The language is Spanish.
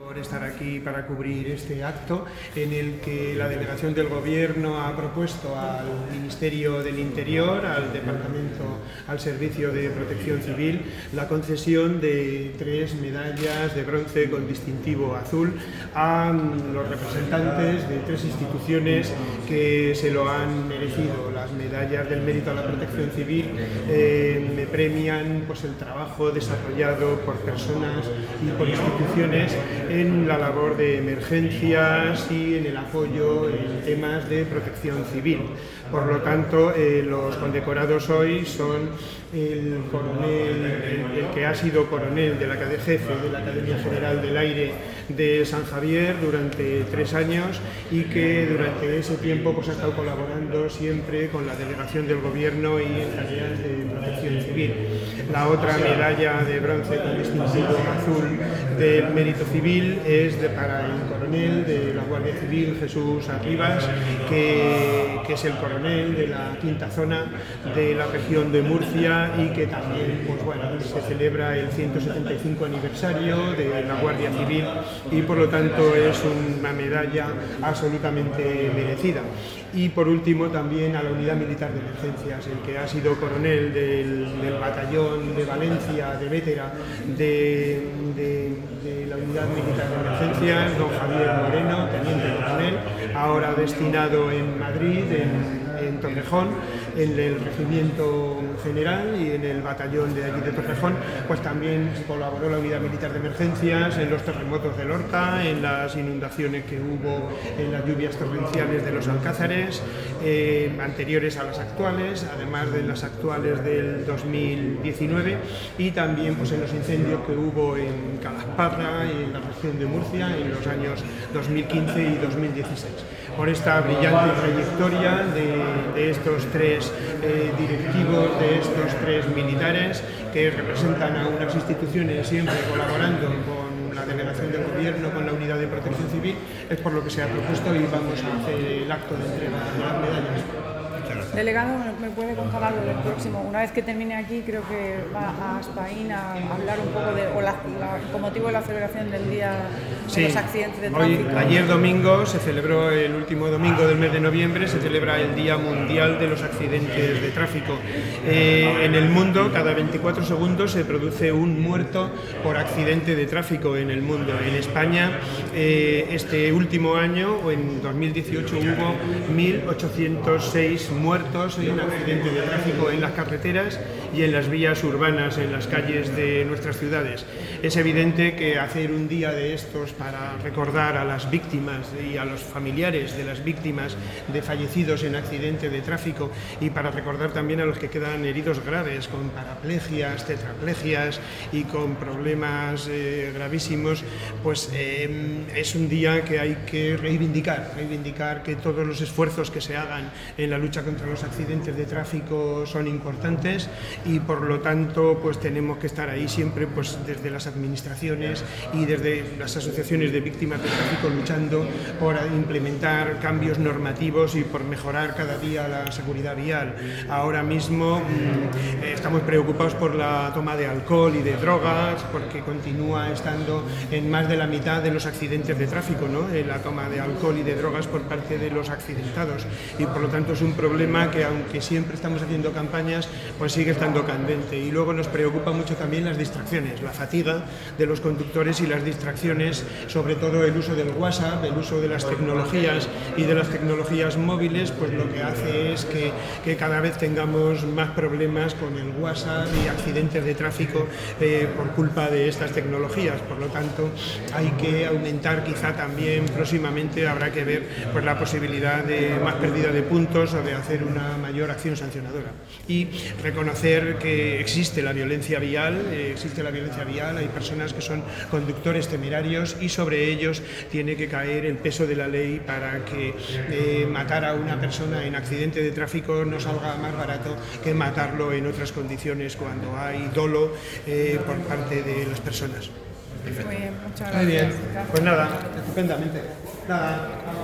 por estar aquí para cubrir este acto en el que la delegación del Gobierno ha propuesto al Ministerio del Interior, al Departamento, al Servicio de Protección Civil, la concesión de 3 medallas de bronce con distintivo azul a los representantes de 3 instituciones que se lo han merecido. Las medallas del Mérito a la Protección Civil me premian pues, el trabajo desarrollado por personas y por instituciones en la labor de emergencias y en el apoyo en temas de protección civil. Por lo tanto, los condecorados hoy son el que ha sido coronel de la jefe de la Academia General del Aire de San Javier durante 3 años y que durante ese tiempo pues, ha estado colaborando siempre con la delegación del Gobierno y en tareas de protección civil. La otra medalla de bronce con distintivo azul del Mérito Civil es para el coronel de la Guardia Civil, Jesús Arribas, que es el coronel de la 5ª zona de la región de Murcia y que también pues, bueno, se celebra el 175 aniversario de la Guardia Civil y por lo tanto es una medalla absolutamente merecida. Y por último también a la Unidad Militar de Emergencias, el que ha sido coronel del batallón de Valencia, de Vétera, de la Unidad Militar de Emergencias, don Javier Moreno, teniente coronel, ahora destinado en Madrid, en Torrejón, en el Regimiento General y en el batallón de allí de Torrejón, pues también colaboró la Unidad Militar de Emergencias en los terremotos de Lorca, en las inundaciones que hubo en las lluvias torrenciales de los Alcázares, anteriores a las actuales, además de las actuales del 2019, y también pues, en los incendios que hubo en Calasparra y en la región de Murcia en los años 2015 y 2016. Por esta brillante trayectoria de estos 3 directivos, de estos 3 militares que representan a unas instituciones siempre colaborando con la delegación del Gobierno, con la Unidad de Protección Civil, es por lo que se ha propuesto y vamos a hacer el acto de entrega de las medallas. Delegado, ¿me puede contar algo del próximo? Una vez que termine aquí, creo que va a Espaín a hablar un poco con motivo de la celebración del Día de los Accidentes de Tráfico. Ayer domingo se celebró, el último domingo del mes de noviembre, se celebra el Día Mundial de los Accidentes de Tráfico. En el mundo, cada 24 segundos se produce un muerto por accidente de tráfico en el mundo. En España, este último año, o en 2018, hubo 1.806 muertos en accidentes de tráfico en las carreteras y en las vías urbanas, en las calles de nuestras ciudades. Es evidente que hacer un día de estos para recordar a las víctimas y a los familiares de las víctimas de fallecidos en accidente de tráfico y para recordar también a los que quedan heridos graves con paraplegias, tetraplegias y con problemas gravísimos, pues es un día que hay que reivindicar que todos los esfuerzos que se hagan en la lucha contra los accidentes de tráfico son importantes y por lo tanto pues tenemos que estar ahí siempre pues desde las administraciones y desde las asociaciones de víctimas de tráfico luchando por implementar cambios normativos y por mejorar cada día la seguridad vial. Ahora mismo estamos preocupados por la toma de alcohol y de drogas porque continúa estando en más de la mitad de los accidentes de tráfico, ¿no? La toma de alcohol y de drogas por parte de los accidentados y por lo tanto es un problema que aunque siempre estamos haciendo campañas pues sigue estando candente y luego nos preocupa mucho también las distracciones, la fatiga de los conductores y las distracciones, sobre todo el uso del WhatsApp, el uso de las tecnologías y de las tecnologías móviles, pues lo que hace es que cada vez tengamos más problemas con el WhatsApp y accidentes de tráfico por culpa de estas tecnologías. Por lo tanto, hay que aumentar quizá también próximamente, habrá que ver pues la posibilidad de más pérdida de puntos o de hacer una mayor acción sancionadora. Y reconocer que existe la violencia vial, hay personas que son conductores temerarios y sobre ellos tiene que caer el peso de la ley para que matar a una persona en accidente de tráfico no salga más barato que matarlo en otras condiciones cuando hay dolo por parte de las personas. Muy bien, muchas gracias. Muy bien, pues nada, estupendamente. Nada.